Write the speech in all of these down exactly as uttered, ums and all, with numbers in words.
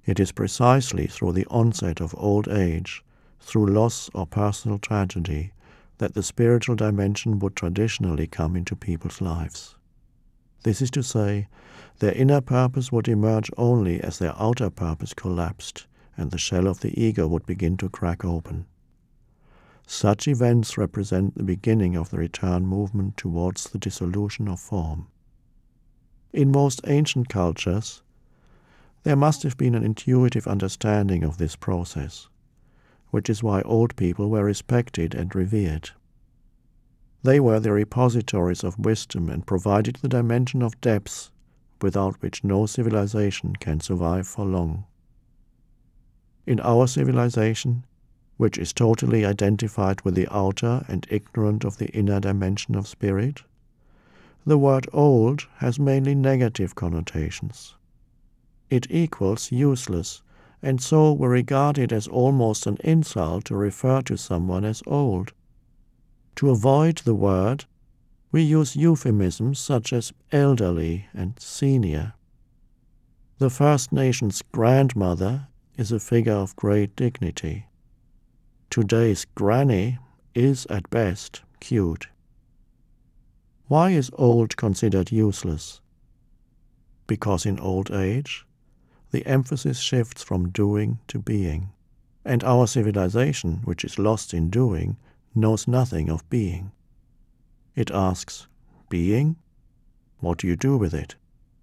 It is precisely through the onset of old age, through loss or personal tragedy, that the spiritual dimension would traditionally come into people's lives. This is to say, their inner purpose would emerge only as their outer purpose collapsed and the shell of the ego would begin to crack open. Such events represent the beginning of the return movement towards the dissolution of form. In most ancient cultures, there must have been an intuitive understanding of this process, which is why old people were respected and revered. They were the repositories of wisdom and provided the dimension of depth without which no civilization can survive for long. In our civilization, which is totally identified with the outer and ignorant of the inner dimension of spirit, the word old has mainly negative connotations. It equals useless, and so we regard it as almost an insult to refer to someone as old. To avoid the word, we use euphemisms such as elderly and senior. The First Nations grandmother is a figure of great dignity. Today's granny is at best cute. Why is old considered useless? Because in old age, the emphasis shifts from doing to being, and our civilization, which is lost in doing, knows nothing of being. It asks, being? What do you do with it?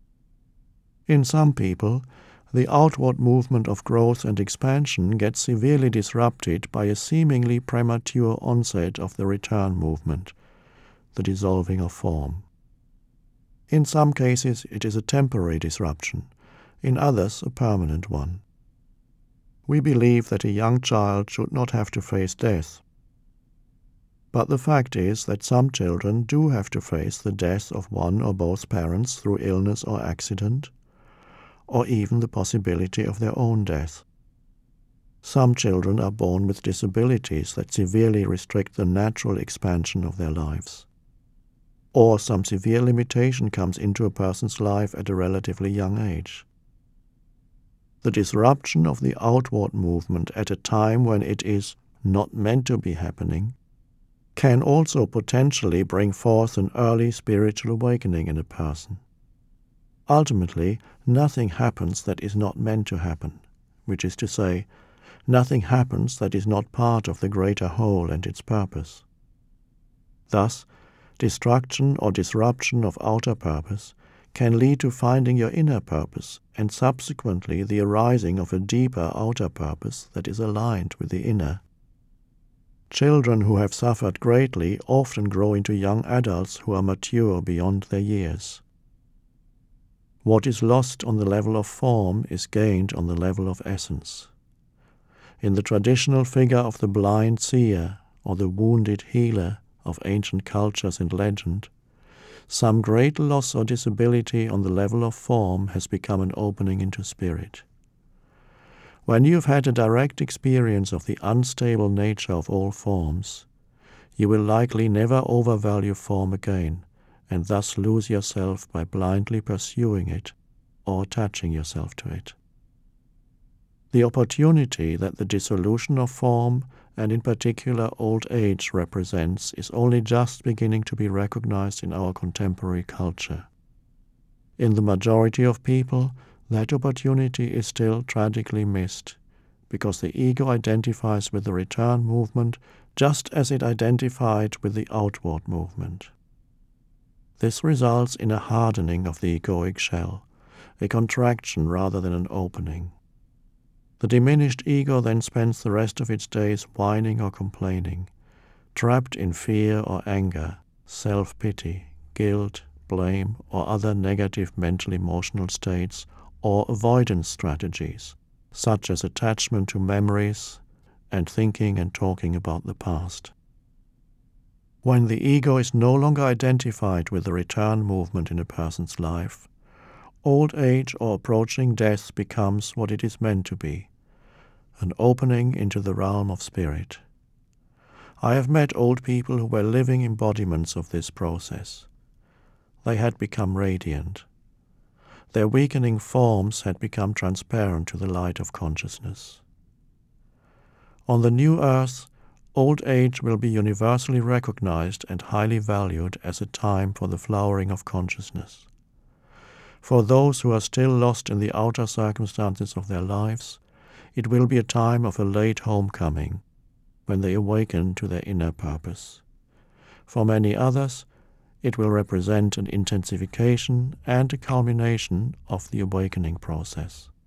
In some people, the outward movement of growth and expansion gets severely disrupted by a seemingly premature onset of the return movement, the dissolving of form. In some cases, it is a temporary disruption, in others a permanent one. We believe that a young child should not have to face death. But the fact is that some children do have to face the death of one or both parents through illness or accident, or even the possibility of their own death. Some children are born with disabilities that severely restrict the natural expansion of their lives. Or some severe limitation comes into a person's life at a relatively young age. The disruption of the outward movement at a time when it is not meant to be happening can also potentially bring forth an early spiritual awakening in a person. Ultimately, nothing happens that is not meant to happen, which is to say, nothing happens that is not part of the greater whole and its purpose. Thus, destruction or disruption of outer purpose can lead to finding your inner purpose and subsequently the arising of a deeper outer purpose that is aligned with the inner. Children who have suffered greatly often grow into young adults who are mature beyond their years. What is lost on the level of form is gained on the level of essence. In the traditional figure of the blind seer or the wounded healer of ancient cultures and legend, some great loss or disability on the level of form has become an opening into spirit. When you have had a direct experience of the unstable nature of all forms, you will likely never overvalue form again, and thus lose yourself by blindly pursuing it or attaching yourself to it. The opportunity that the dissolution of form, and in particular old age, represents is only just beginning to be recognized in our contemporary culture. In the majority of people, that opportunity is still tragically missed, because the ego identifies with the return movement just as it identified with the outward movement. This results in a hardening of the egoic shell, a contraction rather than an opening. The diminished ego then spends the rest of its days whining or complaining, trapped in fear or anger, self-pity, guilt, blame, or other negative mental-emotional states or avoidance strategies, such as attachment to memories and thinking and talking about the past. When the ego is no longer identified with the return movement in a person's life, old age or approaching death becomes what it is meant to be, an opening into the realm of spirit. I have met old people who were living embodiments of this process. They had become radiant. their weakening forms had become transparent to the light of consciousness. On the new earth, old age will be universally recognized and highly valued as a time for the flowering of consciousness. For those who are still lost in the outer circumstances of their lives, it will be a time of a late homecoming, when they awaken to their inner purpose. For many others, it will represent an intensification and a culmination of the awakening process.